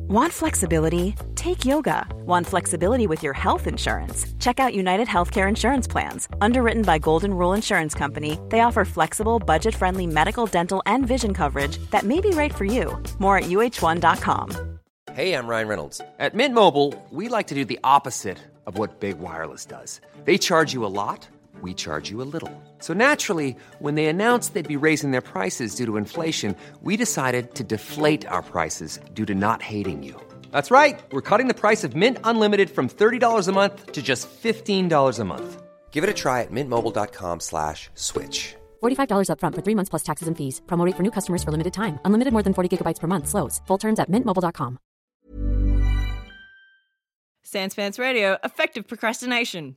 Want flexibility? Take yoga. Want flexibility with your health insurance? Check out United Healthcare Insurance Plans. Underwritten by Golden Rule Insurance Company, they offer flexible, budget-friendly medical, dental, and vision coverage that may be right for you. More at uh1.com. Hey, I'm Ryan Reynolds. At Mint Mobile, we like to do the opposite of what Big Wireless does. They charge you a lot, we charge you a little. So naturally, when they announced they'd be raising their prices due to inflation, we decided to deflate our prices due to not hating you. That's right. We're cutting the price of Mint Unlimited from $30 a month to just $15 a month. Give it a try at mintmobile.com/switch. $45 up front for 3 months plus taxes and fees. Promo rate for new customers for limited time. Unlimited more than 40 gigabytes per month. Slows full terms at mintmobile.com. Sans Pants Radio, effective procrastination.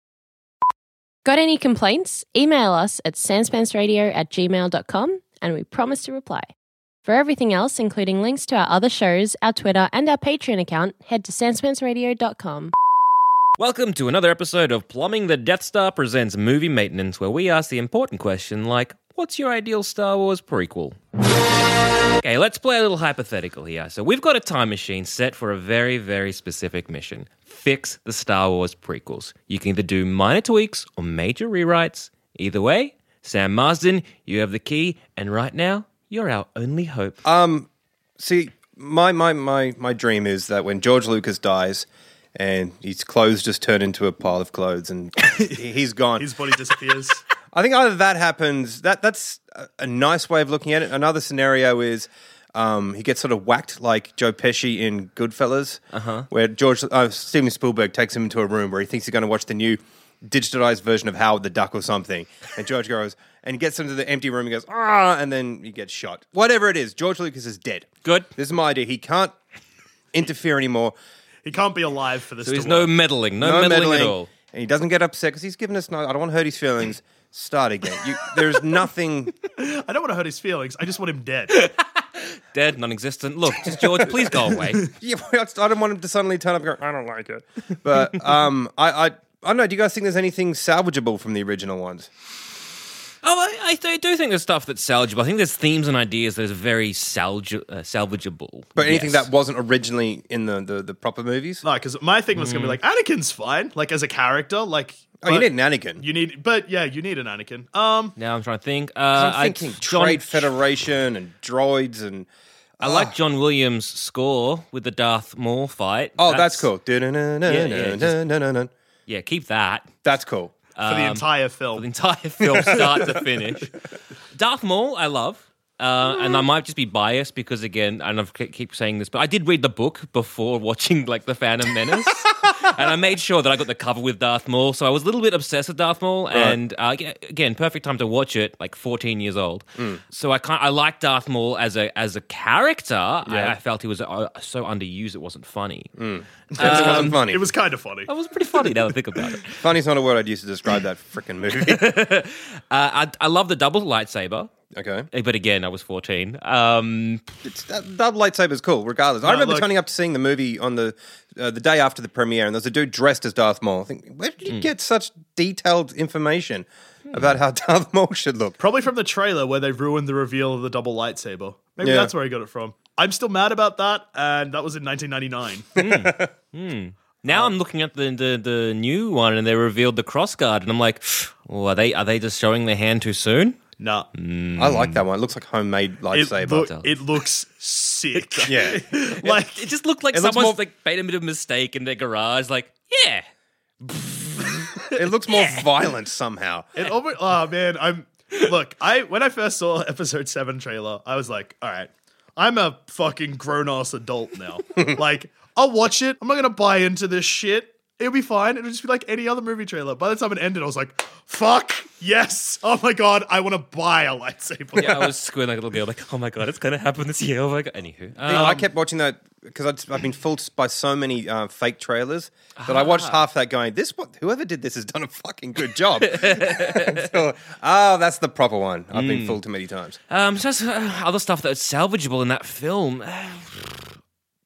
Got any complaints? Email us at sanspantsradio@gmail.com and we promise to reply. For everything else, including links to our other shows, our Twitter and our Patreon account, head to sanspantsradio.com. Welcome to another episode of Plumbing the Death Star presents Movie Maintenance, where we ask the important question like, what's your ideal Star Wars prequel? Okay, let's play a little hypothetical here. So we've got a time machine set for a very, very specific mission. Fix the Star Wars prequels. You can either do minor tweaks or major rewrites. Either way, Sam Marsden, you have the key, and right now, you're our only hope. See, my dream is that when George Lucas dies and his clothes just turn into a pile of clothes and he's gone. His body disappears. I think either that happens, that's a nice way of looking at it. Another scenario is he gets sort of whacked like Joe Pesci in Goodfellas, where Steven Spielberg takes him into a room where he thinks he's going to watch the new digitalized version of Howard the Duck or something. And George goes, and he gets into the empty room and goes, and then he gets shot. Whatever it is, George Lucas is dead. Good. This is my idea. He can't interfere anymore. He can't be alive for this. So there's no meddling, no meddling at all. And he doesn't get upset because he's given us no, I don't want to hurt his feelings. Start again. There's nothing. I don't want to hurt his feelings. I just want him dead. Dead, non-existent. Look, just George, please go away. Yeah, I don't want him to suddenly turn up and go, I don't like it. But I don't know. Do you guys think there's anything salvageable from the original ones? Oh, I do think there's stuff that's salvageable. I think there's themes and ideas that is very salvageable. But anything that wasn't originally in the proper movies? No, because my thing was going to be like, Anakin's fine, like as a character, like. Oh, you need an Anakin. You need an Anakin. Now I'm trying to think. I'm thinking Trade Federation and droids and. I like John Williams' score with the Darth Maul fight. Oh, that's cool. Yeah, keep that. That's cool. For the entire film. For the entire film, start to finish. Darth Maul, I love. And I might just be biased because, again, and I keep saying this, but I did read the book before watching, like, The Phantom Menace. And I made sure that I got the cover with Darth Maul, so I was a little bit obsessed with Darth Maul. Right. And, again, perfect time to watch it, like 14 years old. So I like Darth Maul as a character. Yeah. I felt he was so underused it wasn't funny. It wasn't funny. It was kind of funny. It was pretty funny now that I think about it. Funny's not a word I'd use to describe that freaking movie. I love the double lightsaber. Okay. But again, I was 14. Double lightsaber's cool, regardless. I remember turning up to seeing the movie on the day after the premiere, and there was a dude dressed as Darth Maul. I think, where did you get such detailed information about how Darth Maul should look? Probably from the trailer where they ruined the reveal of the double lightsaber. Maybe that's where I got it from. I'm still mad about that, and that was in 1999. Now I'm looking at the new one, and they revealed the crossguard, and I'm like, oh, are they just showing their hand too soon? No. I like that one. It looks like homemade lightsaber. It looks sick. Yeah. Like it just looked like someone's like made a bit of a mistake in their garage. Like, yeah. It looks more violent somehow. Oh man, when I first saw episode 7 trailer, I was like, all right, I'm a fucking grown-ass adult now. Like, I'll watch it. I'm not gonna buy into this shit. It'll be fine. It'll just be like any other movie trailer. By the time it ended, I was like, fuck, yes. Oh my God, I want to buy a lightsaber. Yeah, I was squinting like a little girl, like, oh my God, it's going to happen this year. Oh my God. Anywho. I kept watching that because I've been fooled by so many fake trailers that I watched half that going, whoever did this has done a fucking good job. So, that's the proper one. I've been fooled too many times. Just other stuff that's salvageable in that film.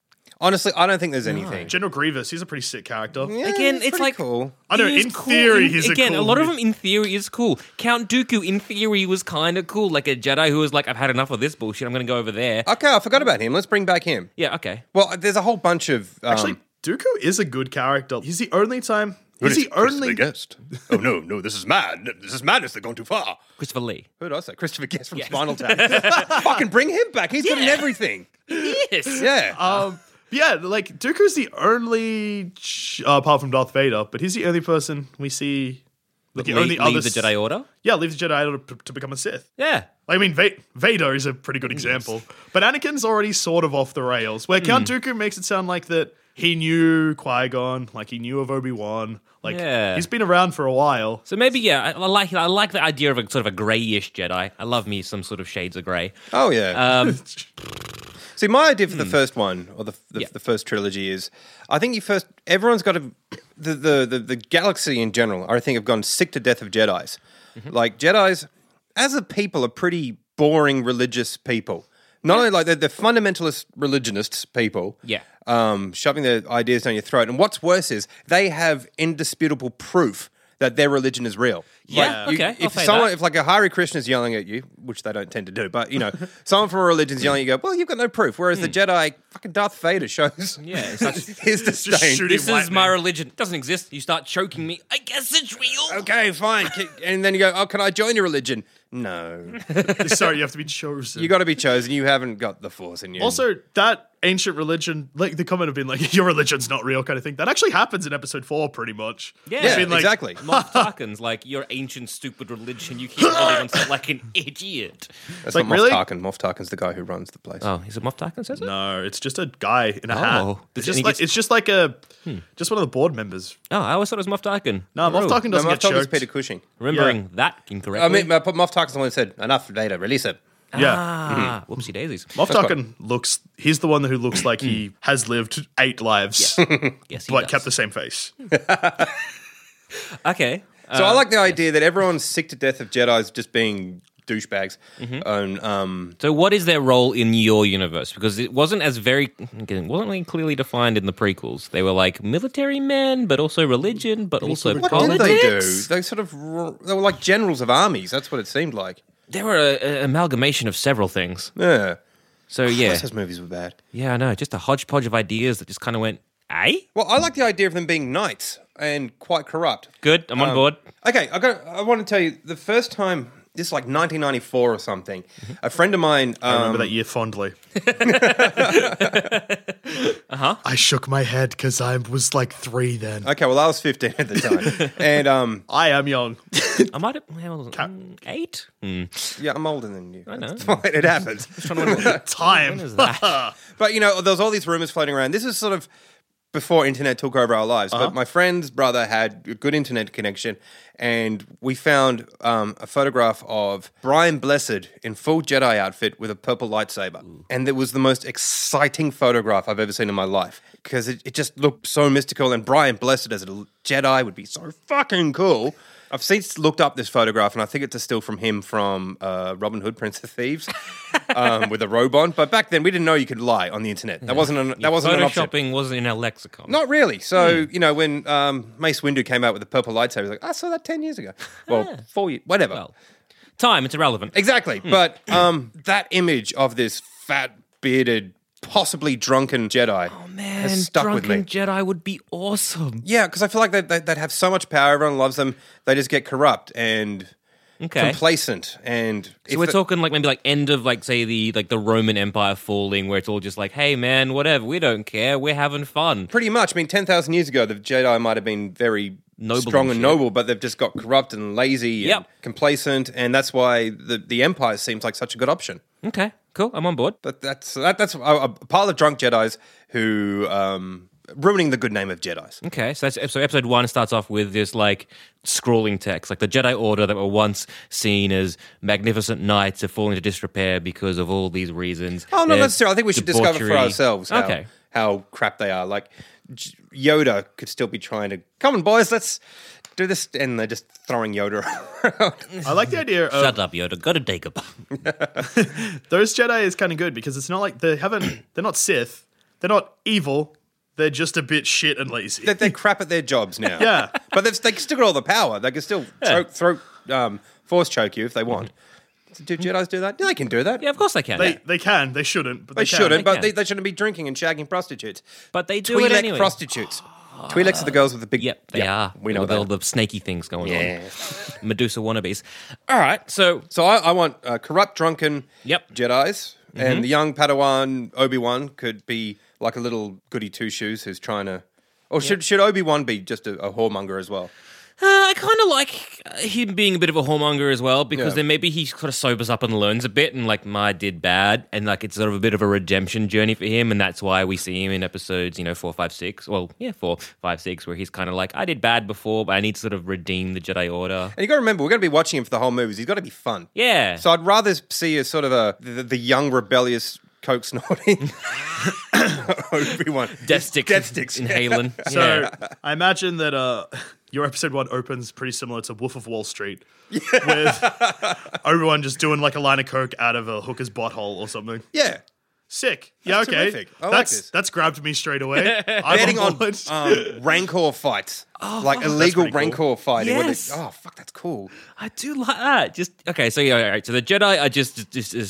Honestly, I don't think there's anything. General Grievous, he's a pretty sick character. Yeah, Again, it's pretty like cool. I know, he is in cool. theory, he's again, a cool lot of dude. them in theory is cool. Count Dooku in theory was kind of cool, like a Jedi who was like, I've had enough of this bullshit. I'm going to go over there. Okay, I forgot about him. Let's bring back him. Yeah, okay. Well, there's a whole bunch of Actually, Dooku is a good character. He's the only time. He's the only. Guest. Oh no, this is mad. This is madness. They're going too far. Christopher Lee. Who did I say? Christopher Guest from Spinal Tap. Fucking bring him back. He's good in everything. Yes. Yeah. Yeah, like Dooku's the only, apart from Darth Vader, but he's the only person we see. Like the only leave other the Jedi Order? Yeah, leave the Jedi Order to become a Sith. Yeah. I mean, Vader is a pretty good example, but Anakin's already sort of off the rails. Where Count Dooku makes it sound like that he knew Qui-Gon, like he knew of Obi-Wan, like he's been around for a while. So maybe, yeah, I like the idea of a sort of a greyish Jedi. I love me some sort of shades of grey. Oh yeah. See, my idea for the first one or the Yeah. first trilogy is, I think everyone's got to the galaxy in general. I think have gone sick to death of Jedis. Like Jedis, as a people, are pretty boring religious people. Not only like they're fundamentalist religionists people. Yeah. Shoving their ideas down your throat. And what's worse is they have indisputable proof that their religion is real. Yeah, Like, okay, I'll If say someone, that. if like a Hare Krishna is yelling at you, which they don't tend to do, but you know, someone from a religion's yelling at you, go, well, you've got no proof. Whereas the Jedi, fucking Darth Vader shows. Yeah, it's like, his disdain. shooting this is lightning. my religion. It doesn't exist. You start choking me. I guess it's real. Okay, fine. And then you go, oh, can I join your religion? No. Sorry, you have to be chosen. You got to be chosen. You haven't got the Force in you. Also, that ancient religion, like the comment of being like, your religion's not real kind of thing, that actually happens in episode 4 pretty much. Yeah, Being like, exactly. Moff Tarkin's like, your ancient, stupid religion. You keep holding on to it like an idiot. That's like, not Moff really? Tarkin. Moff Tarkin's the guy who runs the place. Oh, is it Moff Tarkin says it? No, it's just a guy in a hat. Oh. It's And just he like gets- it's just like a just one of the board members. Oh, I always thought it was Moff Tarkin. No, Moff Tarkin No, doesn't Moff get Tarkin's choked. Peter Cushing. Remembering that incorrectly. I mean, Moff Tarkin's the one who said, enough, Vader, release it. Yeah. Ah, whoopsie daisies. Moff Tarkin looks, he's the one who looks like he has lived 8 lives, Yes, he but does. kept the same face. Okay. So I like the idea that everyone's sick to death of Jedis just being douchebags. And, So what is their role in your universe? Because it wasn't really clearly defined in the prequels. They were like military men, but also religion, but also what politics. did they do? They were like generals of armies. That's what it seemed like. They were an amalgamation of several things. Yeah. So yeah, Those movies were bad. yeah, I know. Just a hodgepodge of ideas that just kind of went, eh? Well, I like the idea of them being knights and quite corrupt. Good, I'm on board. Okay, I want to tell you, the first time, this is like 1994 or something, a friend of mine... I remember that year fondly. I shook my head because I was like 3 then. Okay, well, I was 15 at the time. And, I am young. I might have 8. yeah, I'm older than you. I know. That's fine, it happens. Time. When is that? But, you know, there was all these rumors floating around. This is sort of before internet took over our lives. But my friend's brother had a good internet connection, and we found a photograph of Brian Blessed in full Jedi outfit with a purple lightsaber. And it was the most exciting photograph I've ever seen in my life, because it just looked so mystical, and Brian Blessed as a Jedi would be so fucking cool. I've since looked up this photograph, and I think it's a still from him from Robin Hood, Prince of Thieves, with a robe on. But back then, we didn't know you could lie on the internet. That wasn't an option. Photoshopping wasn't in our lexicon. Not really. So, you know, when Mace Windu came out with the purple lightsaber, I was like, I saw that 10 years ago. Well, 4 years, whatever. Well, time, it's irrelevant. Exactly. But that image of this fat, bearded, possibly drunken Jedi Man, has stuck with Drunken me. Jedi would be awesome. Yeah, because I feel like they'd have so much power. Everyone loves them. They just get corrupt and Okay. complacent. And So we're talking like maybe like end of like say the Roman Empire falling, where it's all just like, hey man, whatever, we don't care, we're having fun. pretty much. I mean, 10,000 years ago, the Jedi might have been very Noble strong and and shit. noble, but they've just got corrupt and lazy and Yep. complacent. And that's why the Empire seems like such a good option. Okay, cool, I'm on board. But that's a pile of drunk Jedis who ruining the good name of Jedis. Okay, so episode 1 starts off with this like scrawling text, like the Jedi Order that were once seen as magnificent knights have fallen into disrepair because of all these reasons. Oh, not They're necessarily. I think we should discover for debauchery. ourselves how crap they are. Like Yoda could still be trying to, come on, boys, let's do this, and they're just throwing Yoda around. I like the idea of Shut up, Yoda. Go to Dagobah. those Jedi is kind of good because it's not like they're not Sith. they're not evil. They're just a bit shit and lazy. They're crap at their jobs now. Yeah. But they still got all the power. They can still force choke you if they want. Do Jedis do that? Yeah, they can do that. Yeah, of course they can. They can. They shouldn't. But They can. shouldn't, but can. they shouldn't be drinking and shagging prostitutes. But they do Twi'lek it anyway. prostitutes. Twi'leks are the girls with the big... Yep, they are. We know with that. all the snaky things going Yeah. on. Medusa wannabes. All right, so So I want corrupt, drunken Yep. Jedis, and the young Padawan Obi-Wan could be like a little goody two-shoes who's trying to... Or should Obi-Wan be just a whoremonger as well? I kind of like him being a bit of a whoremonger as well, because Yeah. then maybe he sort of sobers up and learns a bit, and like, I did bad, and like it's sort of a bit of a redemption journey for him, and that's why we see him in episodes, 4, 5, 6. Well, 4, 5, 6, where he's kind of like, I did bad before, but I need to sort of redeem the Jedi Order. And you got to remember, we're going to be watching him for the whole movies. He's got to be fun. Yeah. So I'd rather see a sort of the young, rebellious, coke snorting Obi-Wan. Death sticks inhaling. So I imagine that your episode 1 opens pretty similar to Wolf of Wall Street, with Obi-Wan just doing like a line of coke out of a hooker's butthole or something. Yeah. Sick. That's Yeah, okay. terrific. I like this. That's grabbed me straight away. I'm Betting on board. Rancor fights. Like illegal pretty cool. Rancor fighting. where they- Yes. oh, fuck, that's cool. I do like that. Just okay. So yeah, all right. So the Jedi are just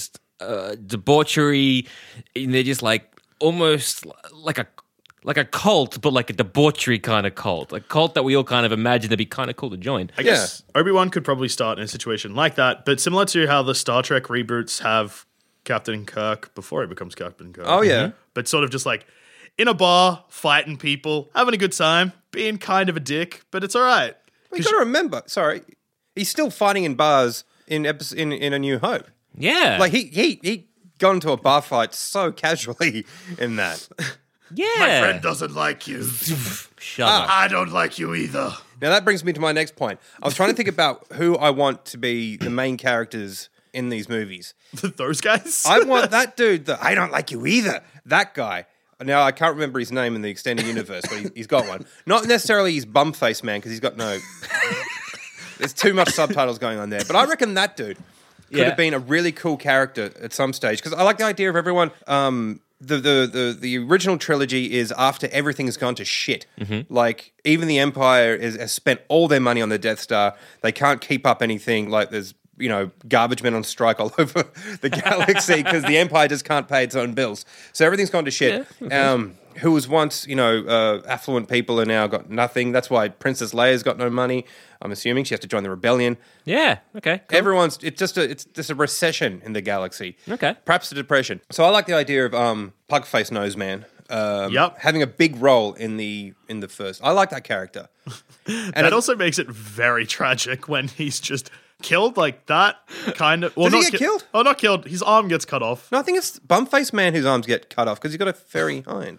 debauchery, and they're just like almost like a cult, but like a debauchery kind of cult, a cult that we all kind of imagine to be kind of cool to join. I guess Obi-Wan could probably start in a situation like that, but similar to how the Star Trek reboots have Captain Kirk before he becomes Captain Kirk. Oh, yeah. But sort of just like in a bar, fighting people, having a good time, being kind of a dick, but it's all right. Well, you got to remember, he's still fighting in bars in A New Hope. Yeah, Like, he got into a bar fight so casually in that. yeah. My friend doesn't like you. Shut up. I don't like you either. Now, that brings me to my next point. I was trying to think about who I want to be the main characters in these movies. Those guys? I want that dude, I don't like you either. That guy. Now, I can't remember his name in the extended universe, but he's got one. Not necessarily his bum-face man, because he's got no... There's too much subtitles going on there. But I reckon that dude could have been a really cool character at some stage. Because I like the idea of everyone... The original trilogy is after everything's gone to shit. Like, even the Empire has spent all their money on the Death Star. They can't keep up anything. Like, there's... garbage men on strike all over the galaxy because the Empire just can't pay its own bills. So everything's gone to shit. Who was once, affluent people are now got nothing. That's why Princess Leia's got no money. I'm assuming she has to join the rebellion. Yeah. Okay. Cool. It's just a recession in the galaxy. Okay. Perhaps a depression. So I like the idea of Pugface Nose Man. Yep. Having a big role in the first. I like that character. And that also makes it very tragic when he's just killed like that kind of... Well, Does he not get killed? Oh, not killed. His arm gets cut off. No, I think it's Bumface Man whose arms get cut off because he's got a fairy hind.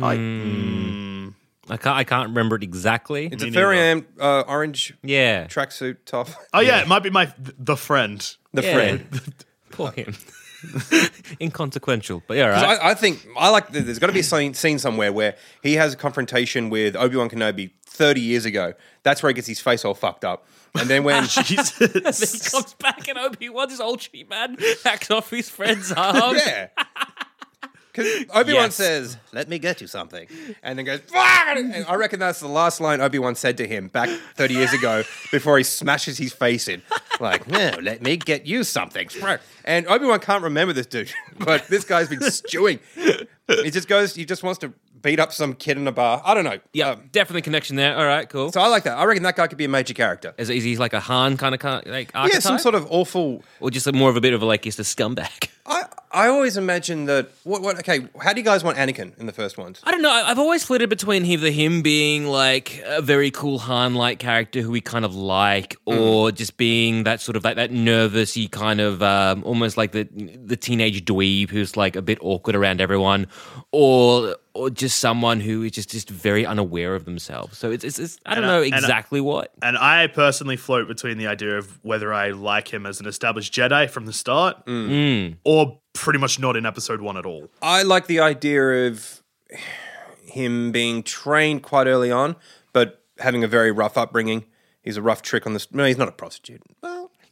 I can't remember it exactly. It's a fairy orange Yeah. tracksuit top. Oh, yeah, it might be the friend. The Yeah. friend. Poor him. Inconsequential, but yeah, right. I think I like. There's got to be a scene somewhere where he has a confrontation with Obi-Wan Kenobi 30 years ago. That's where he gets his face all fucked up. And then when Jesus. Then he comes back and Obi-Wan's this old cheap man hacks off his friend's arm. yeah. Because Obi-Wan Yes. says, "Let me get you something," and then goes, "Fuck!" And I reckon that's the last line Obi-Wan said to him back 30 years ago before he smashes his face in. Like, no, let me get you something. And Obi-Wan can't remember this dude, but this guy's been stewing. He just wants to beat up some kid in a bar. I don't know. Yeah, definitely connection there. All right, cool. So I like that. I reckon that guy could be a major character. Is he like a Han kind of like archetype? Yeah, some sort of awful... Or just more of a bit of like he's a scumbag? I always imagine that... Okay, how do you guys want Anakin in the first ones? I don't know. I've always flitted between either him being like a very cool Han-like character who we kind of like, or just being that sort of like that nervousy kind of almost like the teenage dweeb who's like a bit awkward around everyone, or just someone who is just very unaware of themselves. So it's I don't know exactly what. And I personally float between the idea of whether I like him as an established Jedi from the start, or pretty much not in episode 1 at all. I like the idea of him being trained quite early on, but having a very rough upbringing. He's a rough trick on the... No, he's not a prostitute. Well,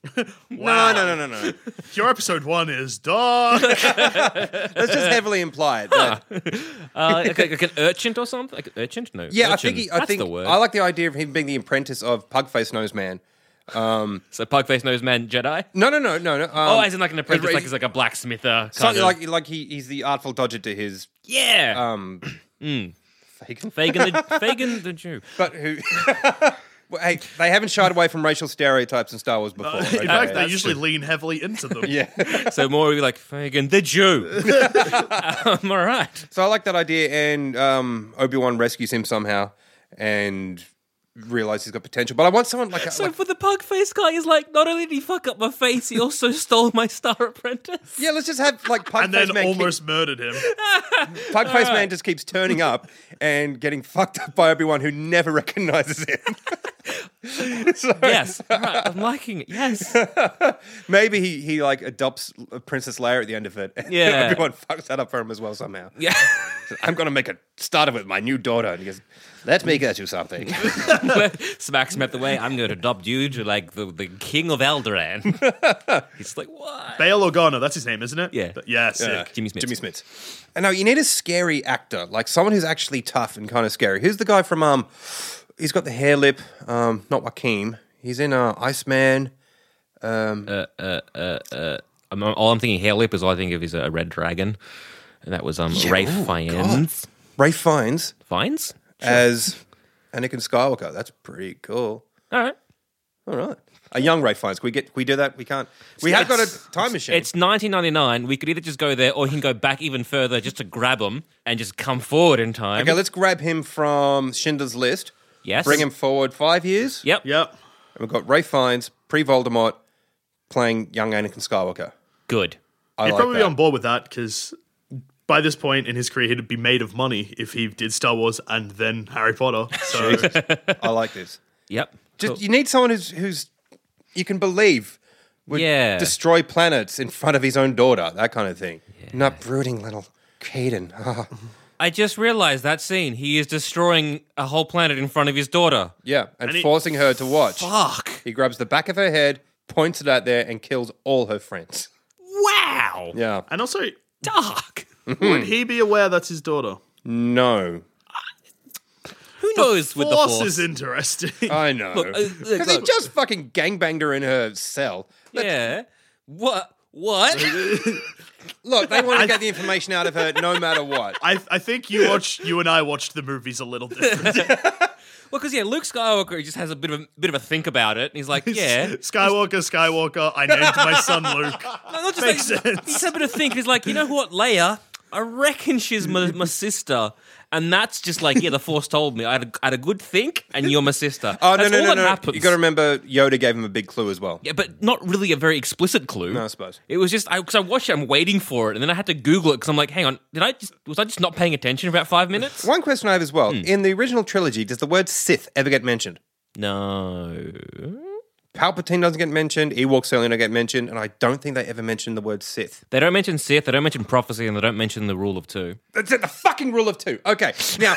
No. Your episode 1 is dark. Let's just heavily imply it. that- like an urchin or something? Like an urchin? No. Yeah, urchin. I think the word. I like the idea of him being the apprentice of Pugface Nose Man. So Pugface Nose Man Jedi? No. As in like an apprentice, like he's like a blacksmither. Something like he's the artful dodger to his Yeah. Fagin. Fagin the Jew. But who? Well, hey, they haven't shied away from racial stereotypes in Star Wars before. In okay? fact, they usually lean heavily into them. Yeah. So more would be like Fagin the Jew. All right. So I like that idea, and Obi-Wan rescues him somehow, and realizes he's got potential. But I want someone like So for the Pugface guy, he's like, not only did he fuck up my face, he also stole my Star Apprentice. yeah, let's just have like Pugface And then Man. almost murdered him. Pugface Man just keeps turning up and getting fucked up by Obi-Wan, who never recognizes him. Yes. All right. I'm liking it. Yes. Maybe he like adopts Princess Leia at the end of it. And Yeah. Obi-Wan fucks that up for him as well somehow. Yeah. I'm going to make a start of it with my new daughter. And he goes, let's make her do something. Smacks him at the way. I'm going to adopt you to like the king of Alderaan. He's like, what? Bail Organa, that's his name, isn't it? Yeah. Yeah, sick. Jimmy Smith. Jimmy Smith. And now you need a scary actor, like someone who's actually tough and kind of scary. Who's the guy from, he's got the hair lip, not Joaquin. He's in Iceman. All I'm thinking hair lip is all I think of is a red dragon. And that was Ralph Fiennes. Ralph Fiennes Fiennes? as Anakin Skywalker. That's pretty cool. All right. All right. A young Ralph Fiennes. Can we do that? We can't. We have got a time machine. It's 1999. We could either just go there or he can go back even further just to grab him and just come forward in time. Okay, let's grab him from Schindler's List. Yes. Bring him forward 5 years. Yep. Yep. And we've got Ralph Fiennes, pre-Voldemort, playing young Anakin Skywalker. Good. I He'd like probably that. be on board with that because by this point in his career, he'd be made of money if he did Star Wars and then Harry Potter. So I like this. Yep. Just you need someone who's you can believe would Yeah. destroy planets in front of his own daughter, that kind of thing. Not brooding little Caden. I just realized that scene. He is destroying a whole planet in front of his daughter. Yeah, and And he- forcing her to watch. Fuck. He grabs the back of her head, points it out there, and kills all her friends. Wow. Yeah. and also, Dark. would he be aware that's his daughter? No. Who knows with the Force Force? is interesting. I know. Look, Because he look. just fucking gangbanged her in her cell. Yeah. What? Look, they want to get the information out of her no matter what. I think you and I watched the movies a little different. Well, because Luke Skywalker just has a bit of a think about it, and he's like, yeah. Skywalker, I named my son Luke. No, not just Makes like, sense. He's had a bit of think. He's like, you know what, Leia? I reckon she's my sister. And that's just like, yeah, the Force told me. I had a good think, and you're my sister. Oh, That's all no. that happens. You got to remember, Yoda gave him a big clue as well. Yeah, but not really a very explicit clue. No, I suppose. It was just, because I watched it, I'm waiting for it, and then I had to Google it, because I'm like, hang on, was I just not paying attention for about 5 minutes? One question I have as well. In the original trilogy, does the word Sith ever get mentioned? No. Palpatine doesn't get mentioned, Ewoks certainly don't get mentioned, and I don't think they ever mention the word Sith. They don't mention Sith, they don't mention prophecy, and they don't mention the rule of two. That's it, the fucking rule of two. Okay, now,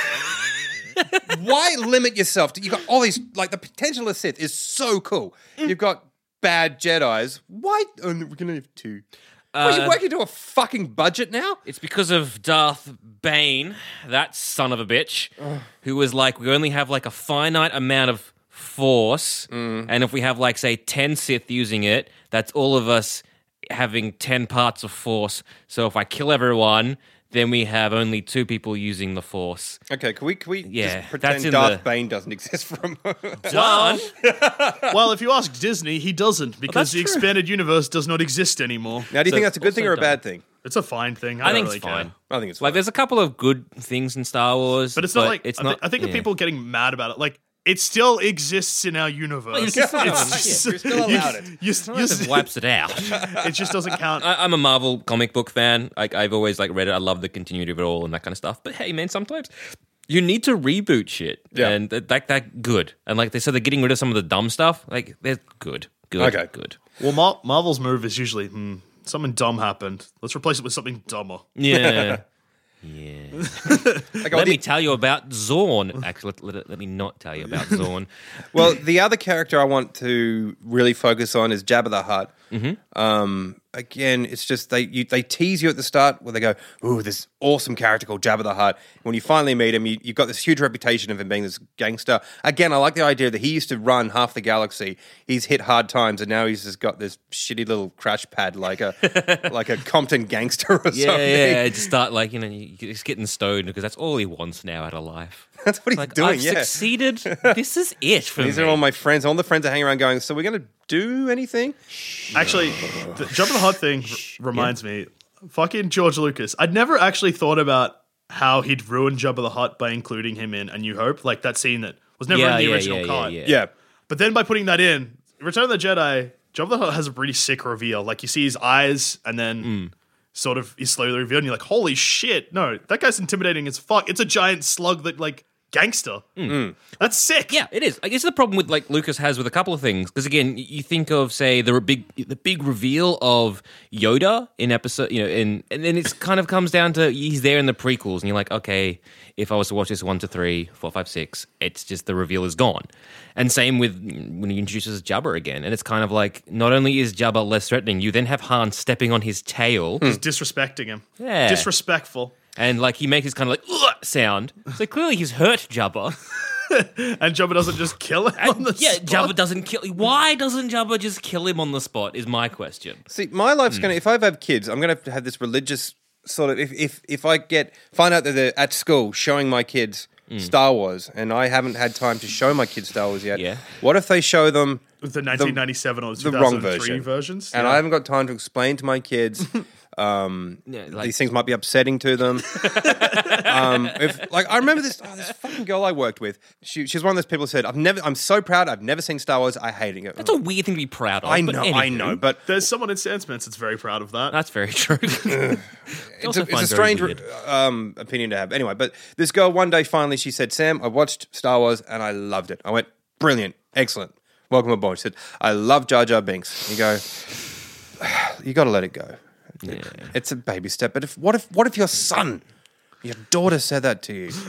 why limit yourself to... You've got all these... Like, the potential of Sith is so cool. You've got bad Jedis. Why... Oh, we're going to have two. Are you working to a fucking budget now? It's because of Darth Bane, that son of a bitch, who was like, we only have like a finite amount of Force, and if we have like, say, 10 Sith using it, that's all of us having 10 parts of Force. So if I kill everyone, then we have only 2 people using the Force. Okay, can we Yeah, just that's pretend in Darth the- Bane doesn't exist for a moment? Done. Well, if you ask Disney, he doesn't because that's the true. expanded universe does not exist anymore. Now, do you So think that's a good thing or a also bad thing? It's a fine thing. I don't think really it's fine. care. I think it's Like, fine. there's a couple of good things in Star Wars, But it's not like it's I, not. I think the yeah. people getting mad about it, like it still exists in our universe. you can still- It's yeah, you're still allowed it. It wipes it out. It just doesn't count. I'm a Marvel comic book fan. I've always like read it. I love the continuity of it all and that kind of stuff. But hey, man, sometimes you need to reboot shit. Yeah. And that good. And like they said, they're getting rid of some of the dumb stuff. Like they're good. Okay. Good. Well, Marvel's move is usually something dumb happened. Let's replace it with something dumber. Yeah. Yeah. Like, Let me tell you about Zorn. Actually, let me not tell you about Zorn. Well, the other character I want to really focus on is Jabba the Hutt. Again, it's just they tease you at the start where they go, "Ooh, this awesome character called Jabba the Hutt." When you finally meet him, you've got this huge reputation of him being this gangster. Again, I like the idea that he used to run half the galaxy. He's hit hard times, and now he's just got this shitty little crash pad like a Compton gangster or something. Yeah. Just start you're just getting stoned because that's all he wants now out of life. That's what he's doing. I've succeeded. This is it for These me. are all my friends. All the friends are hanging around going, "So we're going to do anything?" Actually, the Jabba the Hutt thing reminds me, fucking George Lucas. I'd never actually thought about how he'd ruined Jabba the Hutt by including him in A New Hope, like that scene that was never in the original cut. Yeah. But then by putting that in, Return of the Jedi, Jabba the Hutt has a pretty sick reveal. Like you see his eyes and then sort of he's slowly revealed and you're like, holy shit, no, that guy's intimidating as fuck. It's a giant slug that gangster. That's sick. Yeah, it is. I guess the problem with Lucas has with a couple of things, because again, you think of say the big reveal of Yoda in episode, and then it kind of comes down to he's there in the prequels, and you're like, okay, if I was to watch this 1 to 3, 4, 5, 6, it's just the reveal is gone. And same with when he introduces Jabba again, and it's kind of like not only is Jabba less threatening, you then have Han stepping on his tail, He's disrespecting him. Yeah. Disrespectful. and he makes this kind of ugh sound. So clearly he's hurt Jabba. And Jabba doesn't just kill him on the spot. Jabba doesn't kill. Why doesn't Jabba just kill him on the spot? Is my question. See, my life's going to, if I have kids, I'm going to have this religious sort of, if I find out that they're at school showing my kids Star Wars and I haven't had time to show my kids Star Wars yet, what if they show them With the 1997 or the wrong 2003 versions? And I haven't got time to explain to my kids. These things might be upsetting to them. I remember this fucking girl I worked with. She's one of those people who said, I'm so proud. I've never seen Star Wars. I hate it. That's a weird thing to be proud of. I know, but There's someone in Sandspence that's very proud of that. that's very true. it's a strange opinion to have. Anyway, but this girl one day finally she said, "Sam, I watched Star Wars and I loved it." I went, "Brilliant, excellent, welcome aboard." She said, "I love Jar Jar Binks." You go, you got to let it go. Yeah. It's a baby step. But what if your son, your daughter said that to you?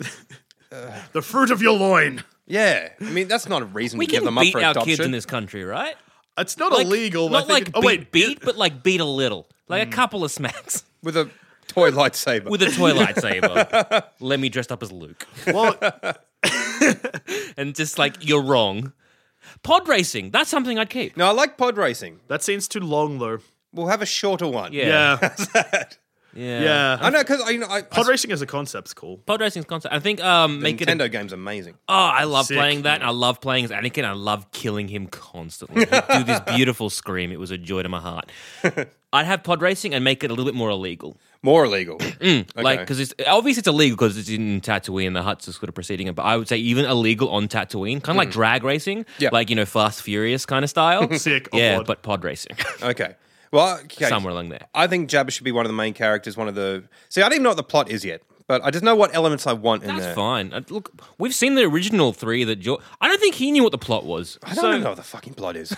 The fruit of your loin. Yeah, I mean that's not a reason We to give can them up beat for our adoption. kids in this country, right? It's not illegal. Not I think, beat, but beat a little, a couple of smacks with a toy lightsaber. with a toy lightsaber. Let me dressed up as Luke, Well, and just you're wrong. Pod racing, that's something I'd keep. No, I like pod racing. that seems too long though. We'll have a shorter one. Yeah. Yeah. I know because Pod racing as a concept's cool. Pod racing's concept. I think the make it. Nintendo game's amazing. Oh, I love Sick. playing that. And I love playing as Anakin. I love killing him constantly. He'd do this beautiful scream. It was a joy to my heart. I'd have pod racing and make it a little bit more illegal. More illegal. Okay. Because it's illegal because it's in Tatooine and the Hutts are sort of preceding it. But I would say even illegal on Tatooine, kind of like drag racing, Yeah. Fast Furious kind of style. Sick. Yeah, Pod. but pod racing Okay. Well, okay. somewhere along there. I think Jabba should be one of the main characters. See, I don't even know what the plot is yet, but I just know what elements I want in That's there. fine. Look, we've seen the original 3 that I don't think he knew what the plot was. I don't know what the fucking plot is.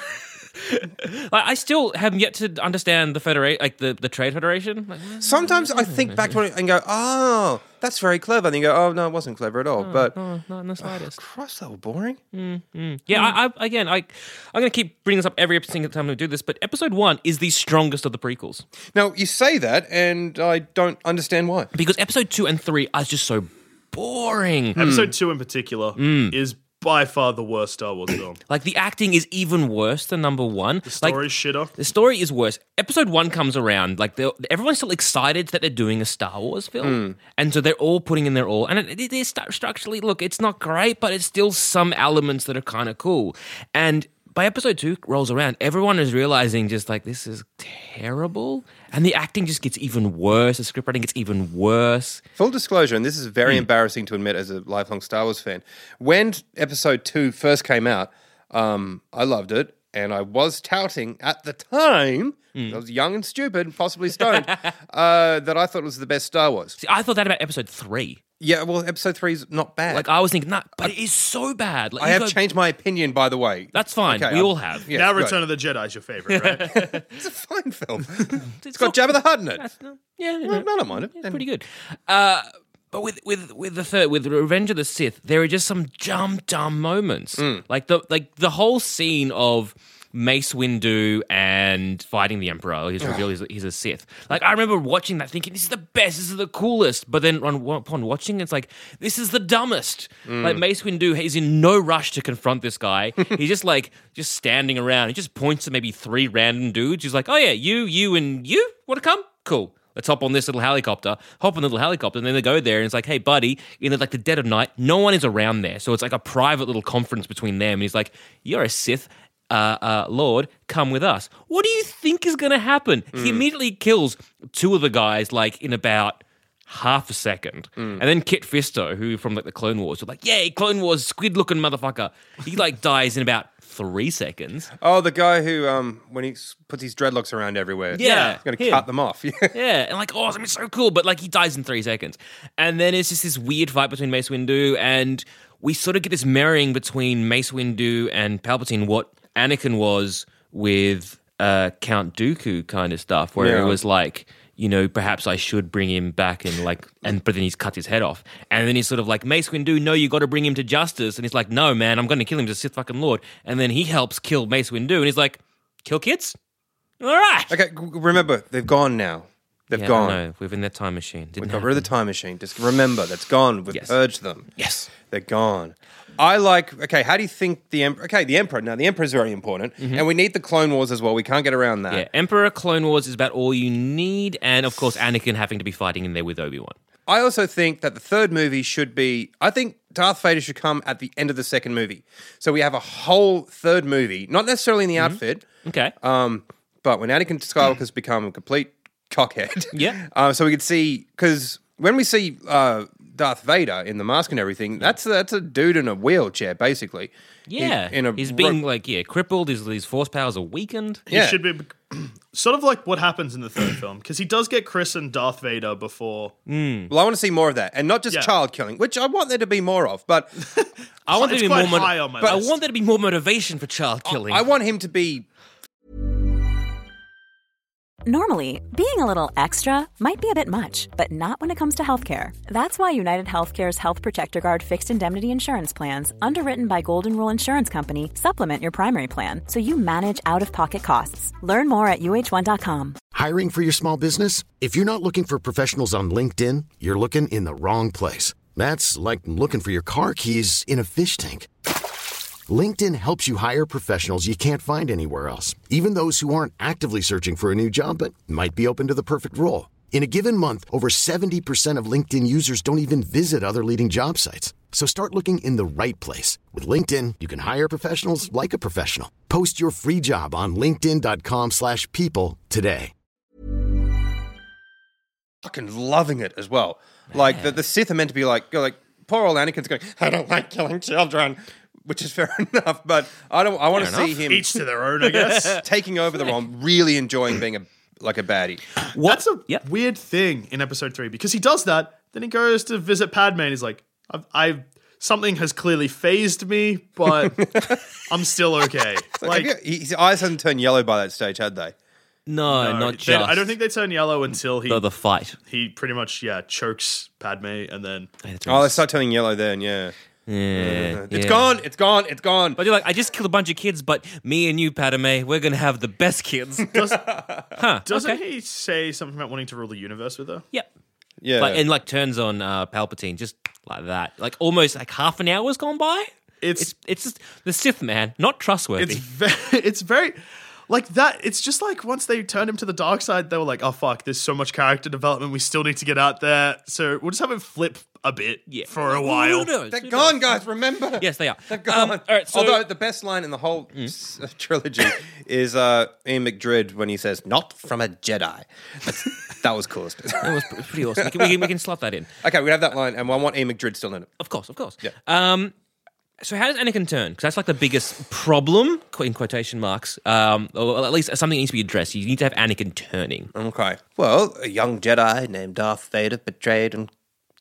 I still have yet to understand the Federation, the Trade Federation. Sometimes I think back to it and go, "Oh, that's very clever." Then you go, "Oh no, it wasn't clever at all." But Not in the slightest. Christ, they were boring. Yeah, I'm going to keep bringing this up every single time we do this, but episode 1 is the strongest of the prequels. Now you say that, and I don't understand why. Because episode 2 and 3 are just so boring. Episode 2 in particular is by far the worst Star Wars film. The acting is even worse than number 1. The story's shitter. The story is worse. Episode 1 comes around, everyone's still excited that they're doing a Star Wars film. And so they're all putting in their all. And it is structurally, look, it's not great, but it's still some elements that are kind of cool. And by episode 2 rolls around, everyone is realizing just this is terrible. And the acting just gets even worse. The script writing gets even worse. Full disclosure, and this is very embarrassing to admit as a lifelong Star Wars fan. When episode 2 first came out, I loved it, and I was touting at the time, I was young and stupid, possibly stoned, that I thought it was the best Star Wars. See, I thought that about episode 3. Yeah, well, episode 3 is not bad. Like I was thinking, nah, but it is so bad. Like, I you have go- changed my opinion, by the way. That's fine. Okay, we all have. Yeah, now good. Return of the Jedi is your favorite, right? It's a fine film. It's got Jabba the Hutt in it. Yeah, No, I don't mind it. It's pretty good. But with the third, with Revenge of the Sith, there are just some dumb moments. Like the whole scene of Mace Windu and fighting the Emperor. He's revealed he's a Sith. Like I remember watching that, thinking this is the best, this is the coolest. But then upon watching, it's like this is the dumbest. Like Mace Windu is in no rush to confront this guy. He's just standing around. He just points to maybe 3 random dudes. He's like, oh yeah, you, and you want to come? Cool. Let's hop on this little helicopter. Hop on the little helicopter, and then they go there, and it's like, hey, buddy, in the dead of night, no one is around there. So it's like a private little conference between them. And he's like, you're a Sith Lord, come with us. What do you think is going to happen? He immediately kills 2 of the guys, like, in about half a second. And then Kit Fisto, who from, like, the Clone Wars, was like, yay, Clone Wars, squid-looking motherfucker. He, like, dies in about 3 seconds. Oh, the guy who, when he puts his dreadlocks around everywhere. Yeah, He's going to him. cut them off. Yeah, and like, awesome, it's so cool. But like, he dies in 3 seconds. And then it's just this weird fight between Mace Windu, and we sort of get this marrying between Mace Windu and Palpatine, what Anakin was with Count Dooku kind of stuff, where it was like, you know, perhaps I should bring him back but then he's cut his head off. And then he's sort of like, Mace Windu, no, you got to bring him to justice. And he's like, no, man, I'm going to kill him to Sith fucking Lord. And then he helps kill Mace Windu, and he's like, kill kids? All right. Okay, remember, they've gone now. They've Yeah, gone. I know. We've in that time machine. We got rid of the time machine. Just remember, that's gone. We've purged them. Yes. They're gone. I like, okay, how do you think the Emperor, the Emperor. Now, the Emperor is very important. And we need the Clone Wars as well. We can't get around that. Yeah, Emperor Clone Wars is about all you need, and of course, Anakin having to be fighting in there with Obi-Wan. I also think that the third movie should be, I think Darth Vader should come at the end of the second movie. So we have a whole third movie, not necessarily in the outfit, Okay. but when Anakin Skywalker's become a complete cockhead. Yeah. So we could see, because when we see Darth Vader in the mask and everything, that's a dude in a wheelchair, basically. Yeah. He's being crippled, his force powers are weakened. He should be sort of like what happens in the third film, because he does get christened Darth Vader before. Well, I want to see more of that, and not just child killing, which I want there to be more of. But I want there to be quite more high on my I list. want there to be more motivation for child killing. I want him to be. Normally, being a little extra might be a bit much, but not when it comes to healthcare. That's why United Healthcare's Health Protector Guard fixed indemnity insurance plans, underwritten by Golden Rule Insurance Company, supplement your primary plan so you manage out-of-pocket costs. Learn more at uh1.com. Hiring for your small business? If you're not looking for professionals on LinkedIn, you're looking in the wrong place. That's like looking for your car keys in a fish tank. LinkedIn helps you hire professionals you can't find anywhere else, even those who aren't actively searching for a new job but might be open to the perfect role. In a given month, over 70% of LinkedIn users don't even visit other leading job sites. So start looking in the right place. With LinkedIn, you can hire professionals like a professional. Post your free job on linkedin.com/people today. Fucking loving it as well. Like the Sith are meant to be like poor old Anakin's going, I don't like killing children, which is fair enough. But I want to see him Each to their own, I guess. taking over the role, really enjoying being a baddie. That's a weird thing in episode 3, because he does that, then he goes to visit Padme and he's like, something has clearly phased me, but I'm still okay. His eyes hadn't turned yellow by that stage, had they? No, not just. I don't think they turn yellow until the fight. he pretty much chokes Padme, and then Oh, they start turning yellow then, yeah. Yeah, It's gone, it's gone, it's gone. But you're like, I just killed a bunch of kids, but me and you, Padme, we're gonna have the best kids. doesn't he say something about wanting to rule the universe with her? Yep. Yeah. And turns on Palpatine just like that. Like almost like half an hour's gone by. It's just the Sith, man, not trustworthy. It's very like that. It's just like once they turned him to the dark side, they were like, oh fuck, there's so much character development we still need to get out there, so we'll just have him flip a bit for a while. They're gone, guys, remember? Yes, they are. They're gone. All right, so Although the best line in the whole trilogy is Ian McDrid when he says, not from a Jedi. That was coolest. that was pretty awesome. We can slot that in. Okay, we have that line, and I want Ian McDrid still in it. Of course. Yeah. So how does Anakin turn? Because that's like the biggest problem, in quotation marks, or at least something that needs to be addressed. You need to have Anakin turning. Okay. Well, a young Jedi named Darth Vader betrayed and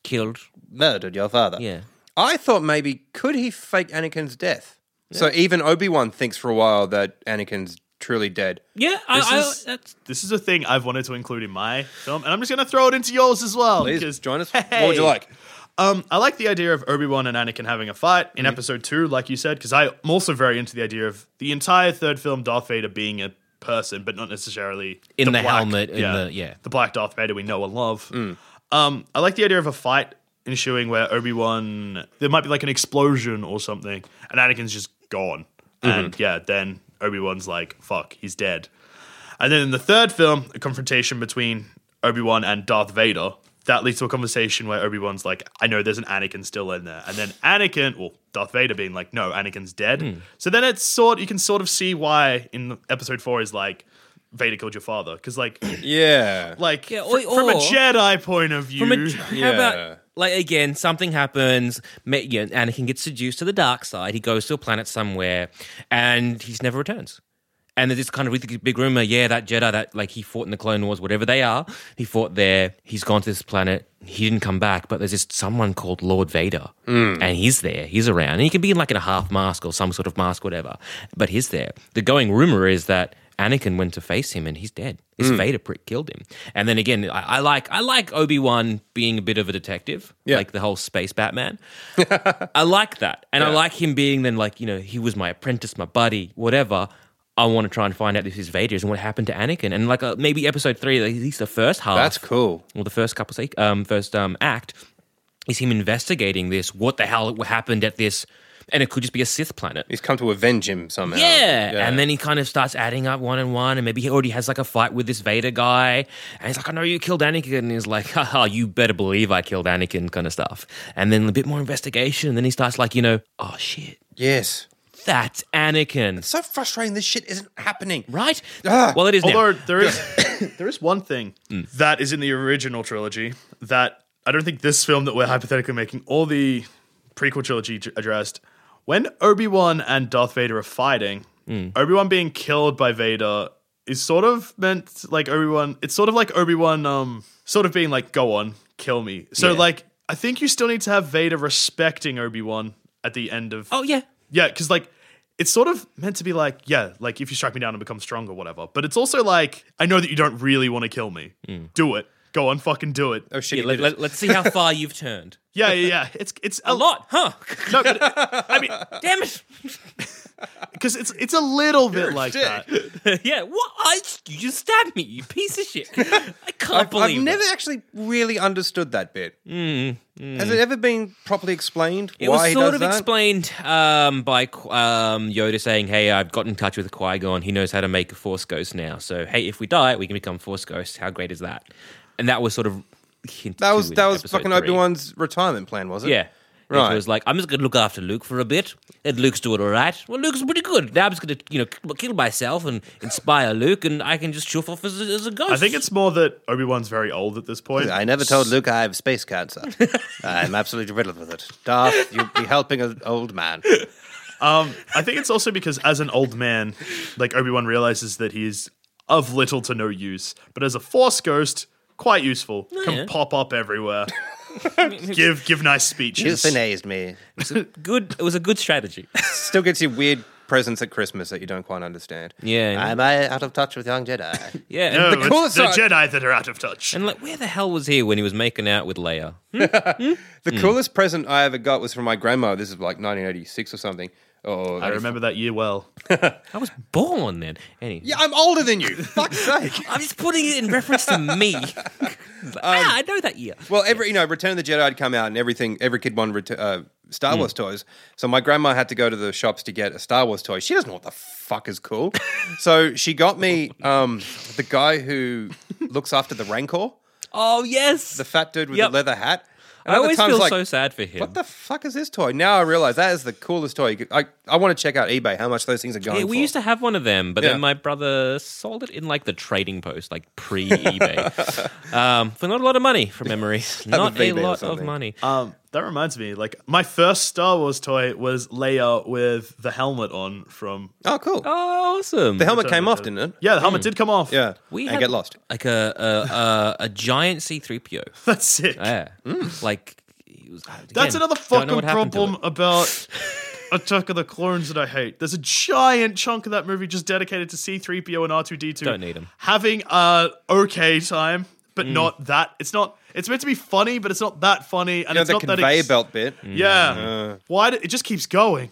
killed. Murdered your father. Yeah. I thought maybe could he fake Anakin's death? So even Obi-Wan thinks for a while that Anakin's truly dead. Yeah, This is a thing I've wanted to include in my film, and I'm just going to throw it into yours as well. Please because, join us. Hey, What would you like? I like the idea of Obi-Wan and Anakin having a fight in episode 2, like you said, because I'm also very into the idea of the entire third film Darth Vader being a person, but not necessarily in the black, helmet. The black Darth Vader we know and love. I like the idea of a fight ensuing where Obi-Wan, there might be like an explosion or something, and Anakin's just gone. And then Obi-Wan's like, fuck, he's dead. And then in the third film, a confrontation between Obi-Wan and Darth Vader, that leads to a conversation where Obi-Wan's like, I know there's an Anakin still in there. And then Darth Vader being like, no, Anakin's dead. So then you can sort of see why in episode 4 is like, Vader killed your father. Because from a Jedi point of view. How about, like, again, something happens, Anakin gets seduced to the dark side, he goes to a planet somewhere, and he never returns. And there's this kind of really big rumor, that Jedi that, like, he fought in the Clone Wars, whatever they are, he fought there, he's gone to this planet, he didn't come back, but there's this someone called Lord Vader, and he's there, he's around, and he can be in, like, in a half mask or some sort of mask, whatever, but he's there. The going rumor is that Anakin went to face him and he's dead. This Vader prick killed him. And then again, I like Obi-Wan being a bit of a detective, like the whole space Batman. I like that. And I like him being then like, he was my apprentice, my buddy, whatever. I want to try and find out if this Vader is and what happened to Anakin. And like maybe episode 3, like, at least the first half. That's cool. Or the first first act is him investigating this. What the hell happened at this? And it could just be a Sith planet. He's come to avenge him somehow. Yeah. And then he kind of starts adding up one and one, and maybe he already has like a fight with this Vader guy. And he's like, I know you killed Anakin. And he's like, haha, you better believe I killed Anakin kind of stuff. And then a bit more investigation. And then he starts like, oh shit. Yes. That's Anakin. It's so frustrating this shit isn't happening. Right? Well, it is now. Although there is one thing that is in the original trilogy that I don't think this film that we're hypothetically making or the prequel trilogy addressed. When Obi-Wan and Darth Vader are fighting, Obi-Wan being killed by Vader is sort of meant like Obi-Wan. It's sort of like Obi-Wan sort of being like, go on, kill me. So like, I think you still need to have Vader respecting Obi-Wan at the end of... Oh, yeah. Yeah, because like, it's sort of meant to be like, like if you strike me down and become strong or whatever. But it's also like, I know that you don't really want to kill me. Do it. Go on, fucking do it. Oh shit! Let's see how far you've turned. Yeah. It's a lot, huh? No, but I mean, damn it. Because it's a little bit like that. Yeah, what? You just stabbed me, you piece of shit. I can't believe I've never actually really understood that bit. Has it ever been properly explained it why he does that? It was sort of explained by Yoda saying, hey, I've got in touch with Qui-Gon. He knows how to make a Force ghost now. So, hey, if we die, we can become Force ghosts. How great is that? And that was sort of hinted That was episode fucking 3. Obi-Wan's retirement plan, was it? Yeah. Right. It was like, I'm just going to look after Luke for a bit. And Luke's doing all right. Well, Luke's pretty good. Now I'm just going to, kill myself and inspire Luke, and I can just chuff off as a ghost. I think it's more that Obi-Wan's very old at this point. I never told Luke I have space cancer. I'm absolutely riddled with it. Darth, you'd be helping an old man. I think it's also because as an old man, like Obi-Wan realizes that he's of little to no use. But as a Force ghost, quite useful. Can pop up everywhere. give nice speeches. Euthanized me. It was a good strategy. Still gets you weird presents at Christmas that you don't quite understand. Yeah. Am I out of touch with young Jedi? Yeah. No, And it's coolest the part- Jedi that are out of touch. like, where the hell was he when he was making out with Leia? The coolest present I ever got was from my grandma. This is like 1986 or something. Oh, I remember that year well. I was born then. Anyway. Yeah, I'm older than you. Fuck's sake. I'm just putting it in reference to me. I know that year. Well, Return of the Jedi had come out, and every kid wanted Star Wars toys. So my grandma had to go to the shops to get a Star Wars toy. She doesn't know what the fuck is cool. So she got me the guy who looks after the Rancor. Oh, yes. The fat dude with the leather hat. And I at the always time, feel like, so sad for him. what the fuck is this toy? Now I realize that is the coolest toy. I want to check out eBay, how much those things are going Yeah, for. we used to have one of them, but Yeah. then my brother sold it in like the trading post, like pre-eBay, for not a lot of money, from memory. Not a eBay or lot of something. money. That reminds me, like, my first Star Wars toy was Leia with the helmet on from... Oh, cool. Oh, awesome! The helmet came off, didn't it? Yeah, the helmet did come off. Yeah. We and had get lost. like a giant C-3PO. That's sick. Yeah, like he was. That's another don't know fucking what happened to problem it. about Attack of the Clones that I hate. There's a giant chunk of that movie just dedicated to C-3PO and R2-D2. Don't need 'em. Having a okay time, but not that. It's not. It's meant to be funny, but it's not that funny, and You know, it's the not that. conveyor belt bit. Yeah. Why? It just keeps going.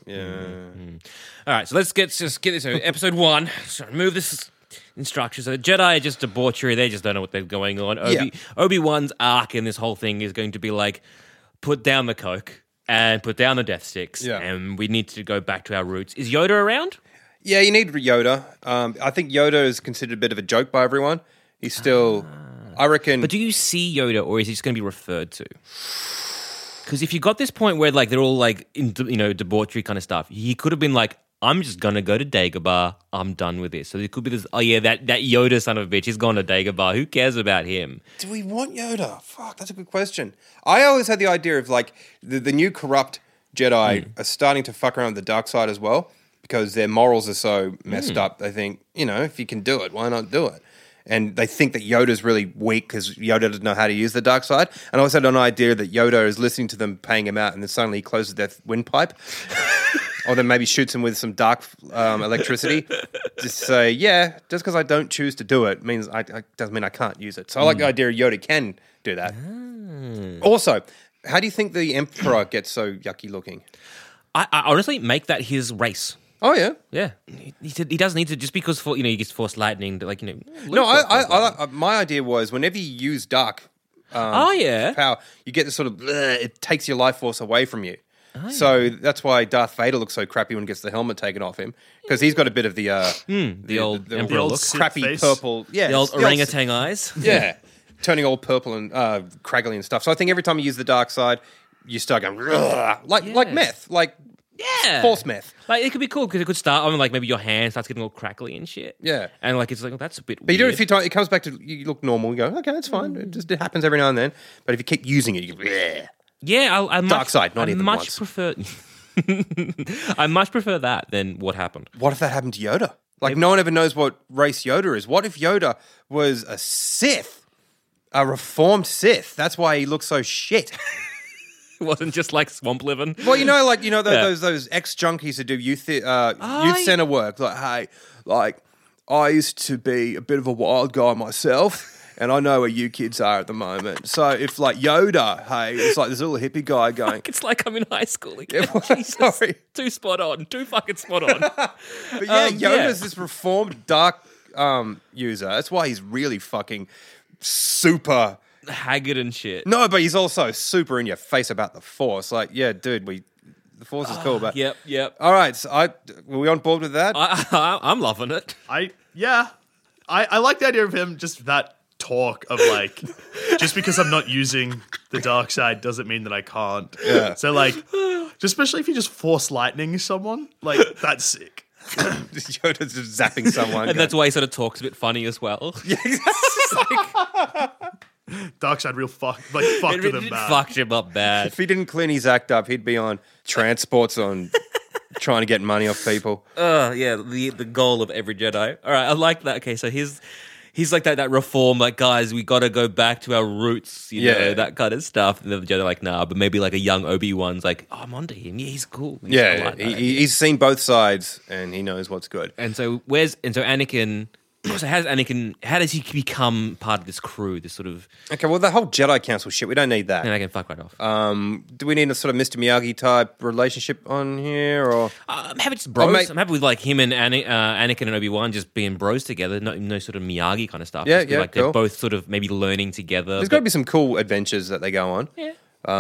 All right, so let's just get this. Episode 1. So remove this instruction. So the Jedi are just debauchery. They just don't know what they're going on. Obi-Wan's arc in this whole thing is going to be like, put down the Coke and put down the Death Sticks, and we need to go back to our roots. Is Yoda around? Yeah, you need Yoda. I think Yoda is considered a bit of a joke by everyone. He's still, I reckon. But do you see Yoda, or is he just going to be referred to? Because if you got this point where like they're all like in, debauchery kind of stuff, he could have been like, I'm just going to go to Dagobah. I'm done with this. So there could be this, that Yoda son of a bitch, he's gone to Dagobah. Who cares about him? Do we want Yoda? Fuck, that's a good question. I always had the idea of like the new corrupt Jedi are starting to fuck around with the dark side as well because their morals are so messed up. They think, if you can do it, why not do it? And they think that Yoda's really weak because Yoda doesn't know how to use the dark side. And I always had an idea that Yoda is listening to them paying him out and then suddenly he closes their windpipe. Or then maybe shoots him with some dark electricity. Just say, just because I don't choose to do it means doesn't mean I can't use it. So I like the idea Yoda can do that. Also, how do you think the Emperor gets so yucky looking? I honestly make that his race. Oh yeah, yeah. He doesn't need to just because he gets force lightning. No, I my idea was whenever you use dark, power, you get this sort of it takes your life force away from you. So that's why Darth Vader looks so crappy when he gets the helmet taken off him because he's got a bit of the old Emperor look, crappy face. Purple, the old orangutan eyes, turning all purple and craggly and stuff. So I think every time you use the dark side, you start going like meth, false meth. Like it could be cool because it could start on like maybe your hand starts getting all crackly and shit. Yeah, and like it's like that's a bit. But you do it a few times, it comes back to you look normal. You go, okay, that's fine. It happens every now and then. But if you keep using it, you go, yeah, dark side, not even once. I much prefer that than what happened. What if that happened to Yoda? Like no one ever knows what race Yoda is. What if Yoda was a Sith, a reformed Sith? That's why he looks so shit. It wasn't just like swamp living. Well, those ex-junkies who do youth center work. Like, hey, I used to be a bit of a wild guy myself. And I know where you kids are at the moment. So if like Yoda, hey, it's like this little hippie guy going. It's like I'm in high school again. Jesus. Sorry. Too fucking spot on. But Yoda's this reformed dark user. That's why he's really fucking super haggard and shit. No, but he's also super in your face about the Force. Like, yeah, dude, the Force is cool, but Yep. All right, so were we on board with that? I'm loving it. I like the idea of him just that talk of like just because I'm not using the dark side doesn't mean that I can't. Yeah. So like especially if you just force lightning someone, like that's sick. Yoda's just zapping someone. And that's why he sort of talks a bit funny as well. Yeah, dark side real fucked with him bad. Fucked him up bad. If he didn't clean his act up, he'd be on transports on trying to get money off people. The goal of every Jedi. All right, I like that. Okay, so he's like that reform, like, guys, we got to go back to our roots, you know, that kind of stuff. And the Jedi are like, nah, but maybe like a young Obi-Wan's like, oh, I'm onto him. Yeah, he's cool. He's seen both sides and he knows what's good. And so Anakin... So how does he become part of this crew, this sort of... Okay, well, the whole Jedi Council shit, we don't need that. And I can fuck right off. Do we need a sort of Mr. Miyagi type relationship on here, or... I'm happy it's bros. I'm happy with like him and Anakin and Obi-Wan just being bros together, no sort of Miyagi kind of stuff. Yeah, like cool. They're both sort of maybe learning together. There's got to be some cool adventures that they go on. Yeah.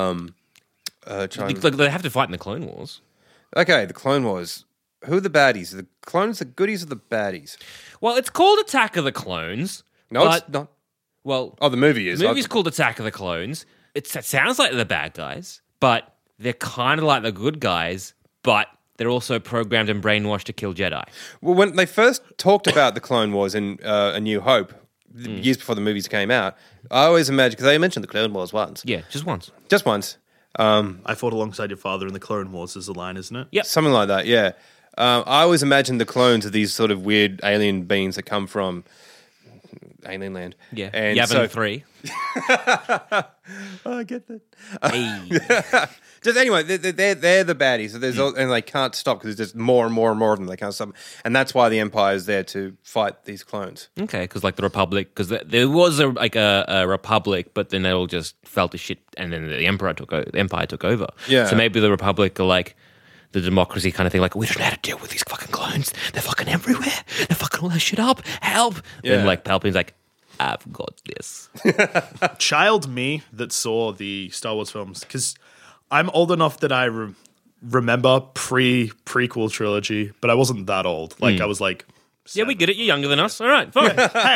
They have to fight in the Clone Wars. Okay, the Clone Wars. Who are the baddies? The clones, the goodies, or the baddies? Well, it's called Attack of the Clones. No, it's not. Well, the movie is. The movie's called Attack of the Clones. It sounds like they're the bad guys, but they're kind of like the good guys, but they're also programmed and brainwashed to kill Jedi. Well, when they first talked about the Clone Wars in A New Hope, years before the movies came out, I always imagined, because they mentioned the Clone Wars once. Yeah, just once. Just once. I fought alongside your father in the Clone Wars is the line, isn't it? Yep. Something like that, yeah. I always imagined the clones of these sort of weird alien beings that come from Alien Land. Yeah. And Yavin 3. Oh, I get that. Hey. Just anyway, they're the baddies. So there's and they can't stop because there's just more and more and more of them. They can't stop, and that's why the Empire is there to fight these clones. Okay, because like the Republic, because there was a Republic, but then they all just fell to shit, and then the Empire took over. Yeah. So maybe the Republic are like the democracy kind of thing. Like, we don't know how to deal with these fucking clones. They're fucking everywhere. They're fucking all that shit up. Help! Yeah. Then like Palpatine's like, I've got this. Child me that saw the Star Wars films, because I'm old enough that I remember prequel trilogy, but I wasn't that old. Like I was like, Yeah, we get it. You're younger than us. All right, fine.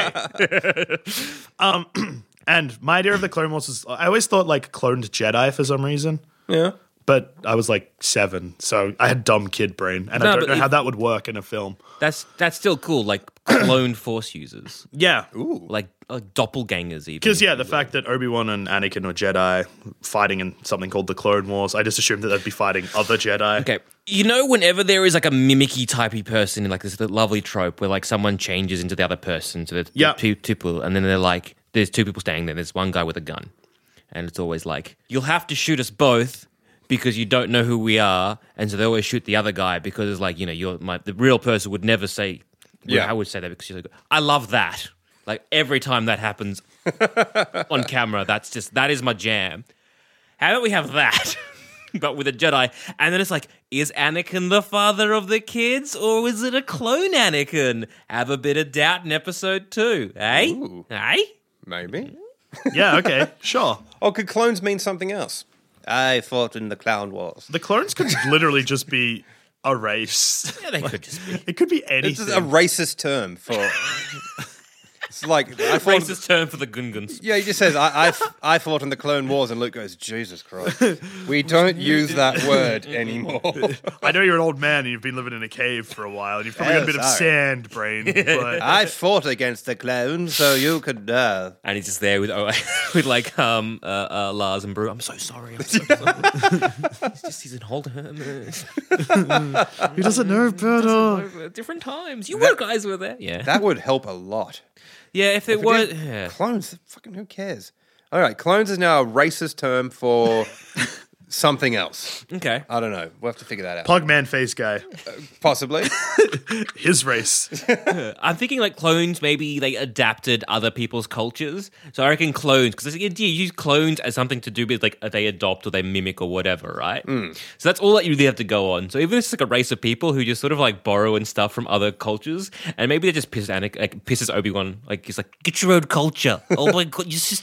And my idea of the Clone Wars was, I always thought like cloned Jedi for some reason. Yeah. But I was like 7, so I had dumb kid brain, and No, I don't but know how that would work in a film. That's still cool. Like cloned Force users, Yeah. like doppelgangers, even. Because, the fact that Obi-Wan and Anakin were Jedi fighting in something called the Clone Wars, I just assumed that they'd be fighting other Jedi. Okay, you know, whenever there is like a mimicky typey person in like this lovely trope where like someone changes into the other person, so there's two people, and then they're like, there's 2 people standing there. There's one guy with a gun, and it's always like, you'll have to shoot us both because you don't know who we are, and so they always shoot the other guy because it's like, you know, the real person would never say. Yeah. I would say that because she's like, I love that. Like every time that happens on camera, that is my jam. How about we have that, but with a Jedi? And then it's like, is Anakin the father of the kids, or is it a clone Anakin? Have a bit of doubt in episode 2, eh? Ooh. Eh? Maybe. Yeah, okay, sure. Oh, could clones mean something else? I fought in the Clown Wars. The clones could literally just be a race. Yeah, they could just be. It could be This anything. is a racist term for. It's like I fought. Racist term for the Gungans. Yeah, he just says I fought in the Clone Wars, and Luke goes, Jesus Christ, we don't use that word anymore. I know you're an old man and you've been living in a cave for a while, and you've probably got a bit of sorry. sand brain. But I fought against the clones, so you could. And he's just there with like Lars and Brew. I'm so sorry. I'm so sorry. He's in Holdham. he doesn't know better. Different times. You guys were there. Yeah. That would help a lot. Yeah, if it was. Yeah. Clones, fucking who cares? All right, clones is now a racist term for something else. Okay. I don't know. We'll have to figure that out. Pugman face guy. Possibly. His race. I'm thinking like clones, maybe they adapted other people's cultures. So I reckon clones, because you use clones as something to do with like they adopt or they mimic or whatever, right? So that's all that you really have to go on. So even if it's like a race of people who just sort of like borrow and stuff from other cultures, and maybe they just pisses Obi-Wan, like he's like, get your own culture. Oh my God, you just...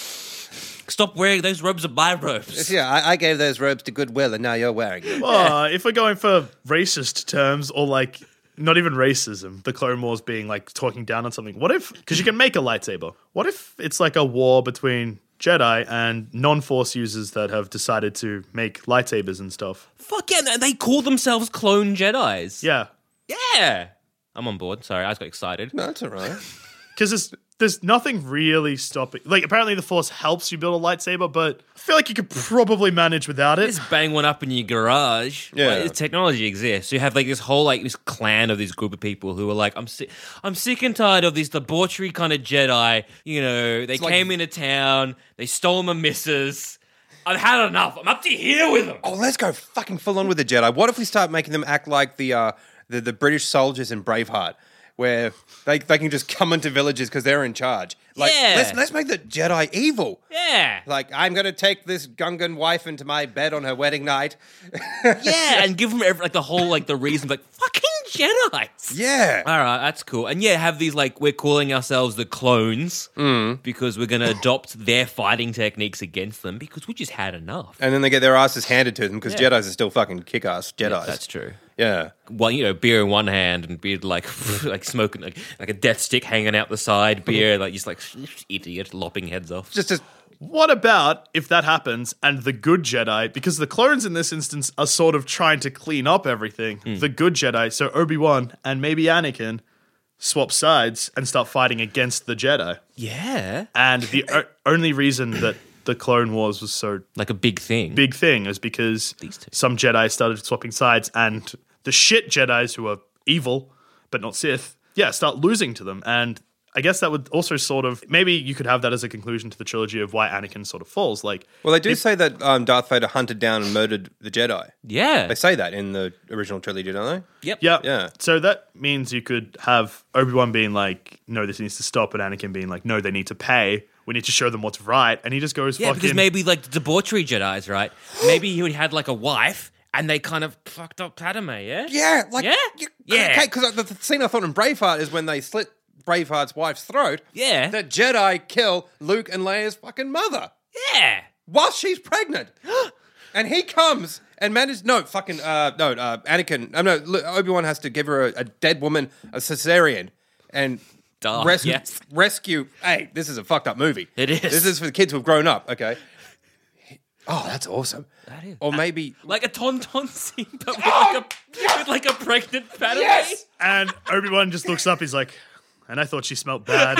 Stop wearing those robes are my robes. Yeah, I gave those robes to Goodwill, and now you're wearing them. If we're going for racist terms, or like not even racism, the Clone Wars being like talking down on something. What if, because you can make a lightsaber, what if it's like a war between Jedi and non-Force users that have decided to make lightsabers and stuff? Fuck yeah, they call themselves clone Jedis. Yeah. Yeah. I'm on board. Sorry, I just got excited. No, that's all right. Because there's nothing really stopping. Like, apparently the Force helps you build a lightsaber, but I feel like you could probably manage without it. Just bang one up in your garage. Yeah. Like, technology exists. So you have like this whole like this clan of this group of people who are like, I'm sick and tired of this debauchery kind of Jedi. You know, they came into town, they stole my missus. I've had enough. I'm up to here with them. Oh, let's go fucking full on with the Jedi. What if we start making them act like the British soldiers in Braveheart, where they can just come into villages because they're in charge? Like, Yeah. let's make the Jedi evil. Yeah. Like, I'm going to take this Gungan wife into my bed on her wedding night. Yeah, and give them like the whole like the reason, like fucking Jedis. Yeah. All right, that's cool. And yeah, have these like we're calling ourselves the clones because we're gonna adopt their fighting techniques against them because we just had enough. And then they get their asses handed to them because Yeah. Jedis are still fucking kick-ass Jedis. That's true. Yeah. Well, you know, beer in one hand and beer like like smoking like a death stick hanging out the side, beer like just like idiot lopping heads off. Just What about if that happens and the good Jedi, because the clones in this instance are sort of trying to clean up everything, the good Jedi, so Obi-Wan and maybe Anakin, swap sides and start fighting against the Jedi. Yeah, And the only reason that the Clone Wars was so like a big thing. big thing is because These two. some Jedi started swapping sides, and the shit Jedis who are evil but not Sith, start losing to them. And I guess that would also sort of, maybe you could have that as a conclusion to the trilogy of why Anakin sort of falls. Like, Well, they do say that Darth Vader hunted down and murdered the Jedi. Yeah. They say that in the original trilogy, don't they? Yep. Yeah. So that means you could have Obi-Wan being like, no, this needs to stop, and Anakin being like, no, they need to pay. We need to show them what's right. And he just goes Yeah, fucking... because maybe like the debauchery Jedi's, right? Maybe he had like a wife and they kind of fucked up Padme, yeah? Yeah, like... Yeah? Yeah. Okay, because the scene I thought in Braveheart is when they slit Braveheart's wife's throat. Yeah. The Jedi kill Luke and Leia's fucking mother Yeah. while she's pregnant. And he comes and manages... Anakin... Obi-Wan has to give her a dead woman a cesarean and... Yes. Rescue. Hey, this is a fucked up movie. It is. This is for the kids who've grown up. Okay. Oh, that's awesome. That is. Or maybe Like a tauntaun scene, but with like a pregnant Padme. Yes! And Obi-Wan just looks up, he's like, and I thought she smelled bad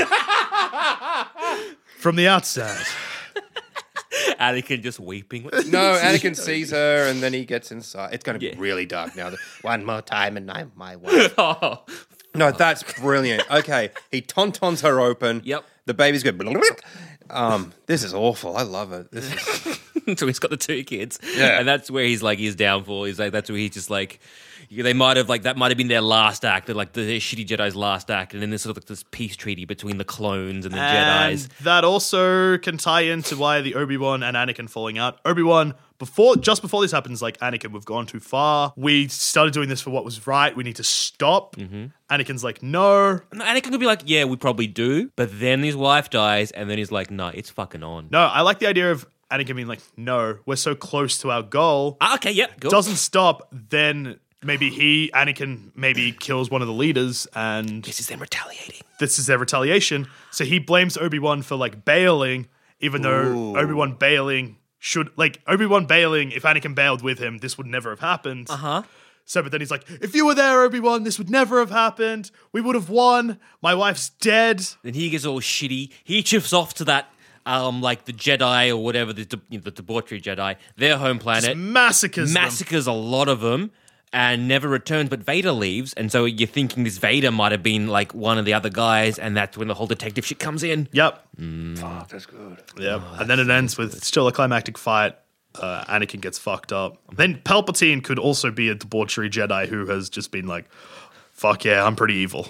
from the outside. Anakin just weeping. no. Anakin sees her and then he gets inside. It's going to be really dark now. One more time and I'm my wife. Oh. No, that's brilliant. Okay, he tauntauns her open. Yep. The baby's good. This is awful. I love it. This is So he's got the two kids. Yeah. And that's where he's like his downfall. He's like, that's where he's just like, they might have like, that might have been their last act, like the shitty Jedi's last act. And then there's sort of like this peace treaty between the clones and the And Jedis. that also can tie into why the Obi-Wan and Anakin falling out. Obi-Wan, just before this happens, like, Anakin, we've gone too far. We started doing this for what was right. We need to stop. Mm-hmm. Anakin's like, no. And Anakin could be like, yeah, we probably do. But then his wife dies and then he's like, no, it's fucking on. No, I like the idea of Anakin being like, no, we're so close to our goal. Ah, okay, yep. Cool. Doesn't stop, then maybe Anakin kills one of the leaders and This is them retaliating. this is their retaliation. So he blames Obi-Wan for like bailing, even though Obi-Wan bailing, if Anakin bailed with him, this would never have happened. Uh-huh. So, but then he's like, if you were there, Obi-Wan, this would never have happened. We would have won. My wife's dead. Then he gets all shitty. He chips off to that, like the Jedi or whatever, the debauchery Jedi, their home planet. Just massacres them. Massacres a lot of them and never returns, but Vader leaves. And so you're thinking this Vader might have been like one of the other guys, and that's when the whole detective shit comes in. Yep. fuck. That's good. Yep. And then it ends with still a climactic fight. Anakin gets fucked up. Then Palpatine could also be a debauchery Jedi who has just been like, fuck yeah, I'm pretty evil.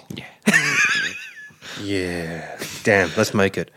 Yeah. Damn. Let's make it.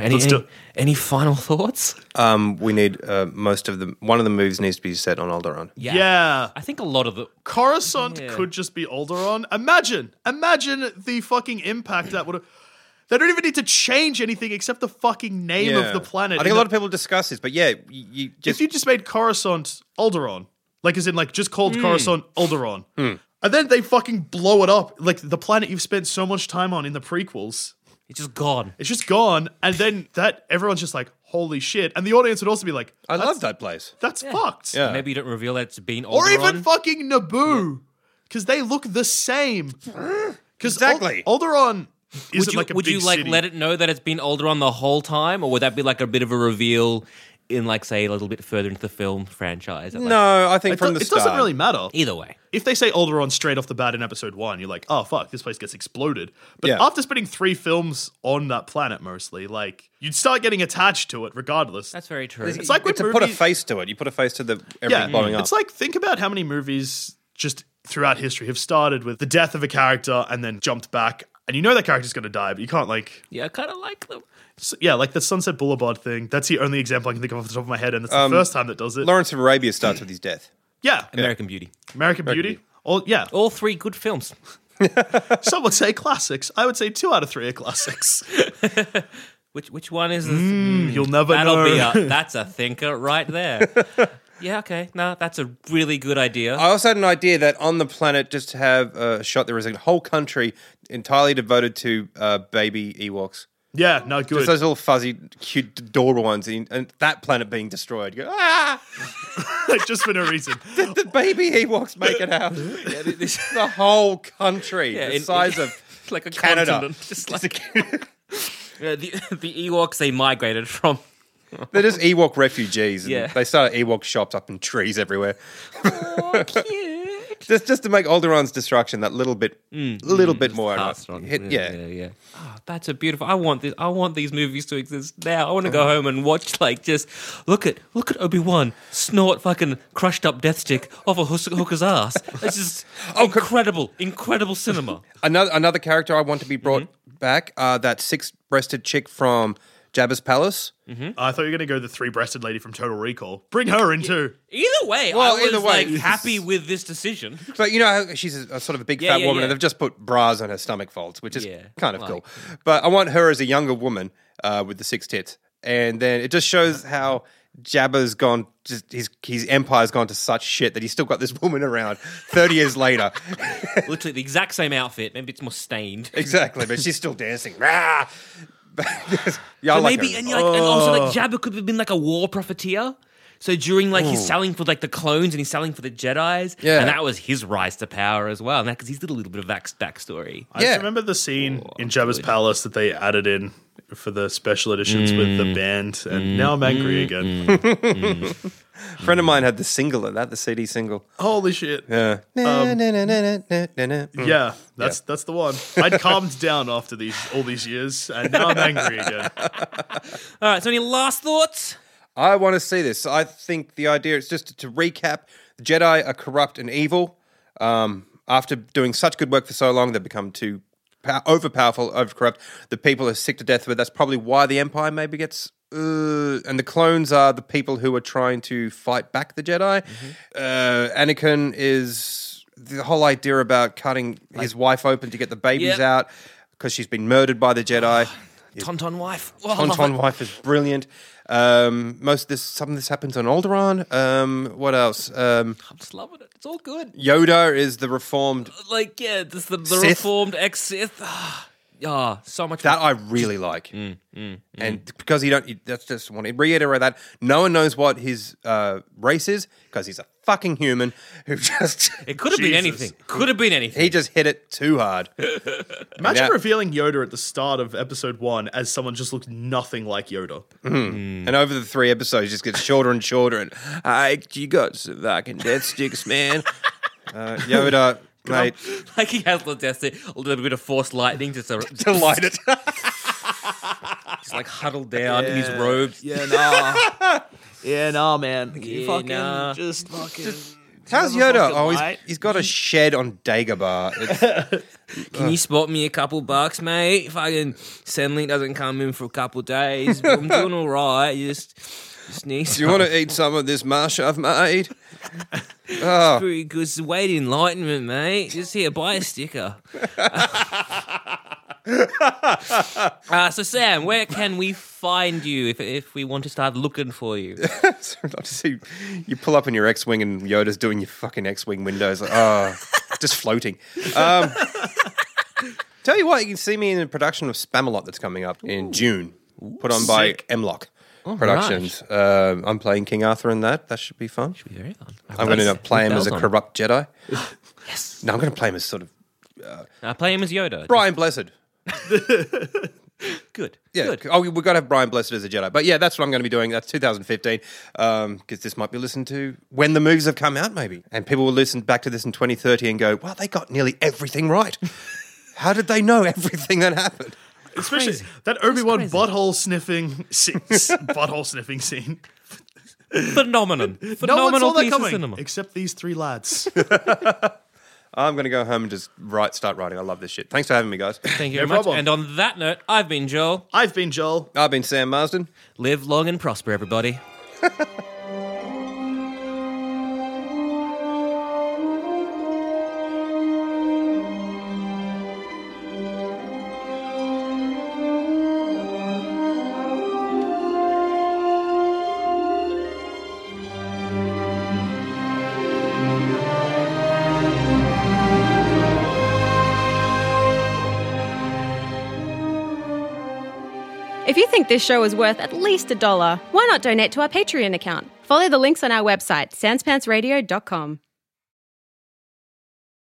Any final thoughts? We need one of the movies needs to be set on Alderaan. Yeah. I think a lot of the... Coruscant could just be Alderaan. Imagine the fucking impact that would have... They don't even need to change anything except the fucking name of the planet. I think a lot of people discuss this, but yeah, you If you just made Coruscant Alderaan, like as in like just called Coruscant Alderaan, and then they fucking blow it up, like the planet you've spent so much time on in the prequels, It's just gone. it's just gone, and then everyone's just like, holy shit, and the audience would also be like, I love that place. that's fucked. Yeah. Maybe you don't reveal that it's been Alderaan. Or even fucking Naboo, because they look the same. Exactly. Alderaan isn't like a would big you like city. let it know that it's been Alderaan the whole time, or would that be like a bit of a reveal in like say a little bit further into the film franchise? Like, No, I think It, from the it start. doesn't really matter. Either way. If they say Alderaan straight off the bat in episode 1, you're like, oh fuck, this place gets exploded. But Yeah. after spending 3 films on that planet mostly, like, you'd start getting attached to it regardless. That's very true. It's like when to put a movies- face to it. You put a face to everything blowing up. It's like, think about how many movies just throughout history have started with the death of a character and then jumped back. And you know that character's going to die, but you can't like... Yeah, I kind of like them. Yeah, like the Sunset Boulevard thing. That's the only example I can think of off the top of my head, and it's the first time that does it. Lawrence of Arabia starts with his death. Yeah. American Beauty. American Beauty. Yeah. All 3 good films. Some would say classics. I would say 2 out of 3 are classics. Which one is? You'll never That'll know. be that's a thinker right there. Yeah, okay. No, that's a really good idea. I also had an idea that on the planet, just to have a shot, there is a whole country entirely devoted to baby Ewoks. Yeah, no, good. Just those little fuzzy, cute, adorable ones, and that planet being destroyed. You go, ah! Just for no reason. The baby Ewoks make it out. The whole country, the size of like a Canada. continent. Just like the Ewoks they migrated from. They're just Ewok refugees. And Yeah. They started Ewok shops up in trees everywhere. Oh, cute. just to make Alderaan's destruction that little bit more. Yeah. Oh, that's a beautiful. I want this. I want these movies to exist now. I want to go home and watch just look at Obi-Wan snort fucking crushed up death stick off a hooker's ass. It's just incredible cinema. Another character I want to be brought back. That 6-breasted chick from Jabba's palace. I thought you were going to go the 3-breasted lady from Total Recall. Bring her in too. Either way, I was happy with this decision. But you know how she's a sort of a big fat woman and they've just put bras on her stomach folds, which is kind of cool. But I want her as a younger woman with the 6 tits. And then it just shows how Jabba's gone, his empire's gone to such shit that he's still got this woman around 30 years later. Literally the exact same outfit, maybe it's more stained. Exactly, but she's still dancing. And also Jabba could have been like a war profiteer. So during he's selling for the clones and he's selling for the Jedis, and that was his rise to power as well. And because he's got a little bit of backstory. I just remember the scene in Jabba's palace that they added in for the special editions with the band, and now I'm angry again. A friend of mine had the single of that, the CD single. Holy shit! Yeah, that's the one. I'd calmed down after all these years, and now I'm angry again. All right, so any last thoughts? I want to see this. I think the idea is just to recap: the Jedi are corrupt and evil. After doing such good work for so long, they've become too overpowerful, overcorrupt. The people are sick to death with. That's probably why the Empire maybe gets. And the clones are the people who are trying to fight back the Jedi. Anakin is the whole idea about cutting his wife open to get the babies out because she's been murdered by the Jedi. Tauntaun wife. Tauntaun wife is brilliant. Some of this happens on Alderaan. What else? I'm just loving it. It's all good. Yoda is the reformed. This the reformed ex-Sith. So much that I really like. And because that's just want to reiterate that no one knows what his race is because he's a fucking human who just. It could have been anything. Could have been anything. He just hit it too hard. Imagine revealing Yoda at the start of episode 1 as someone just looked nothing like Yoda. And over the 3 episodes, it just gets shorter and shorter. And you got some fucking death sticks, man. Yoda. Mate. He has a little bit of force lightning just to light it. He's huddled down in his robes. Yeah, nah, man. Just fucking. How's Yoda? He's got a shed on Dagobah. Can you spot me a couple bucks, mate? Fucking Sendlink doesn't come in for a couple days. But I'm doing all right. Just need Do you want to eat some of this mush I've made? It's pretty good. It's weight enlightenment, mate. Just here, buy a sticker. So Sam, where can we find you if we want to start looking for you? See, you pull up in your X-Wing and Yoda's doing your fucking X-Wing windows. Just floating. Tell you what, you can see me in a production of Spamalot that's coming up in June. Put on by M-Lock. Productions. Right. I'm playing King Arthur in that. That should be fun. Should be very fun. I'm going to play him as a corrupt Jedi. Yes. No, I'm going to play him as sort of... play him as Yoda. Brian Blessed. Good. Yeah. Good. We've got to have Brian Blessed as a Jedi. But yeah, that's what I'm going to be doing. That's 2015. Because this might be listened to when the movies have come out, maybe. And people will listen back to this in 2030 and go, wow, they got nearly everything right. How did they know everything that happened? Especially that Obi-Wan butthole sniffing scene. Phenomenal piece of cinema. Except these 3 lads. I'm going to go home and just start writing. I love this shit. Thanks for having me, guys. Thank you very much. And on that note, I've been Joel. I've been Joel. I've been Sam Marsden. Live long and prosper, everybody. If you think this show is worth at least $1, why not donate to our Patreon account? Follow the links on our website, sanspantsradio.com.